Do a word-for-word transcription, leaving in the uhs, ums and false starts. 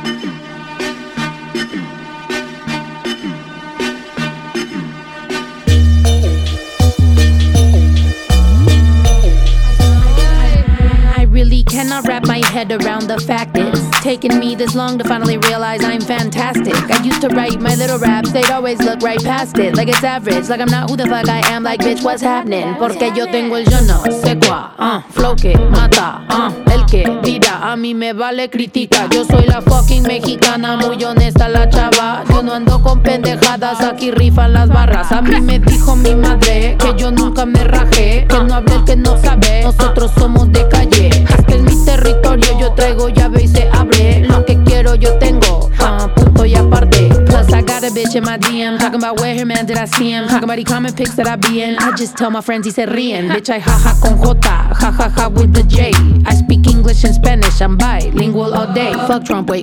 Cannot wrap my head around the fact it's taken me this long to finally realize I'm fantastic. I used to write my little raps, they'd always look right past it, like it's average, like I'm not who the fuck I am, like bitch what's happening. Porque yo tengo el yo no sé cuá, uh, flow que mata, uh, el que tira, a mí me vale critica. Yo soy la fucking mexicana, muy honesta la chava. Yo no ando con pendejadas, aquí rifan las barras. A mí me dijo mi madre que yo nunca me rajé, que no hable el que no sabe, nosotros somos de calle. Hasta en mi territorio yo traigo llave y se abre. Lo que quiero yo tengo, uh, punto y aparte. Plus I got a bitch in my D M talking about where her man did I see him, talking about he comment pics that I be in. I just tell my friends y se ríen. Bitch I jaja con J, jajaja with the J. I speak English and Spanish, I'm bilingual all day. Fuck Trump, wait,